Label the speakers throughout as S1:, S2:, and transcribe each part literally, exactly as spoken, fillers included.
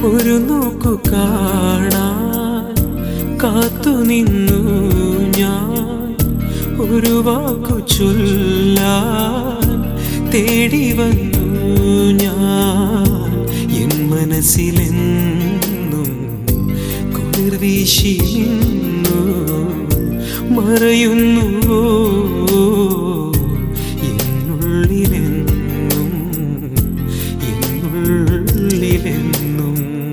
S1: ഒരു നോക്കു കാണാൻ കാത്തുനിന്നു ഞാൻ, ഒരു വാക്കു ചൊല്ലാൻ തേടി വന്നു ഞാൻ. എൻ മനസ്സിലെന്നും കുളിർ വീശി നിന്നു മറയുന്നു എന്നുള്ളിലെന്നും എന്നുള്ളിലെന്നും.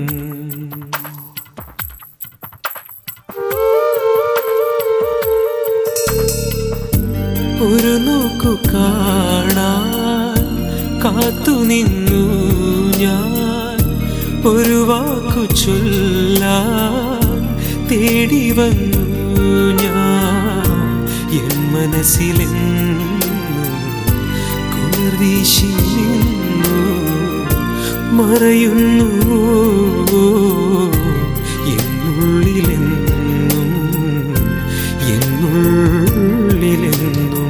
S1: ഒരു നോക്കു കാണാൻ കാത്തുനിന്നു ഞാൻ, ഒരു വാക്കു ചൊല്ലാൻ തേടി വന്നു ഞാൻ. എൻ മനസ്സിലെന്നും കുളിർ വീശി നിന്നു മറയുന്നു എന്നുള്ളിലെന്നും എന്നുള്ളിലെന്നും.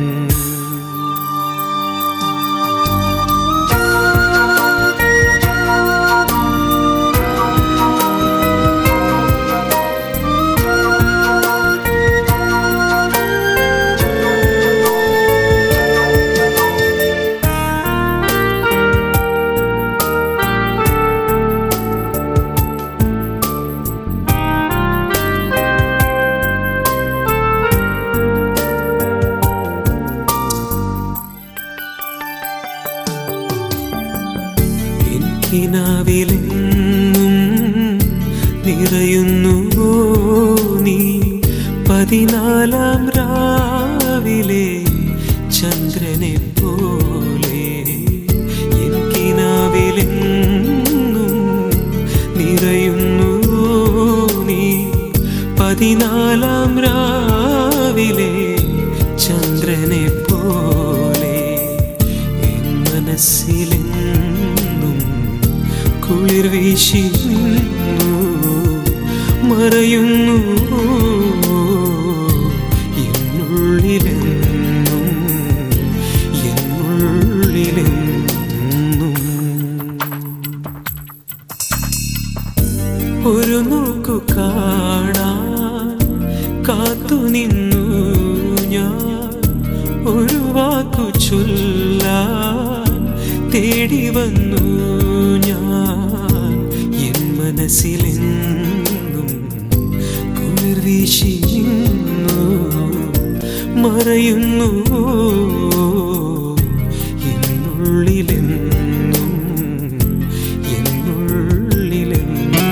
S1: കിനാവിലെന്നും നിറയുന്നുവോ നീ, പതിനാലാം രാവിലെ ചന്ദ്രനെ പോലെ. എൻ കിനാവിലെന്നും നിറയുന്നുവോ നീ, പതിനാലാം രാവിലെ ചന്ദ്രനെ പോലെ. എൻ മനസ്സിലെ കുളിർ വീശി നിന്നു മറയുന്നു എന്നുള്ളിലെന്നും എന്നുള്ളിലെന്നും. ഒരു നോക്കു കാണാൻ കാത്തുനിന്നു ഞാൻ, ഒരു വാക്കു ചൊല്ലാൻ തേടി വന്നു ഞാൻ. എൻ മനസ്സിലെന്നും കുളിർ വീശി നിന്നു മറയുന്നു എന്നുള്ളിലെന്നും എന്നുള്ളിലെന്നും.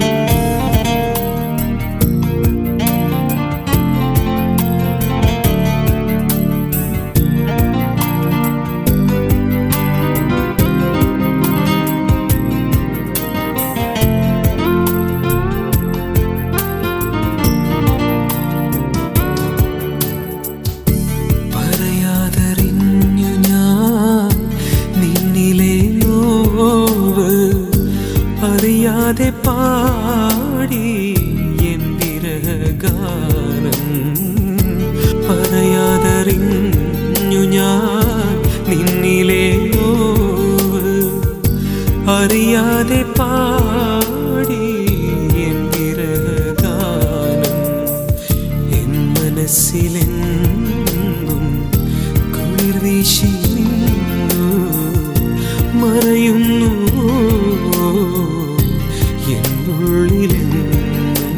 S1: അറിയാതെ പാടി എൻ വിരഹഗാനം, പറയാതറിഞ്ഞു ഞാൻ നിന്നിലെ നോവ്. അറിയാതെ പാടി എൻ വിരഹഗാനം. എൻ മനസ്സിലെന്നും കുളിർ വീശി നിന്നു മറയുന്നു എന്നുള്ളിലെന്നും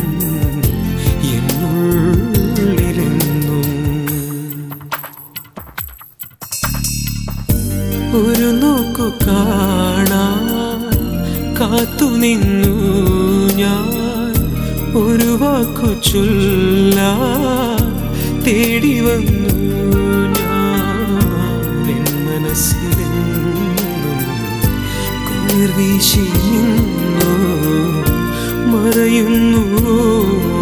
S1: എന്നുള്ളിലെന്നും. ഒരു നോക്കു കാണാൻ കാത്തുനിന്നു ഞാൻ, ഒരു വാക്കു ചൊല്ലാൻ തേടി വന്നു ഞാൻ. എൻ മനസ്സിലെന്നും കുളിർ വീശി നിന്നു മറയുന്നു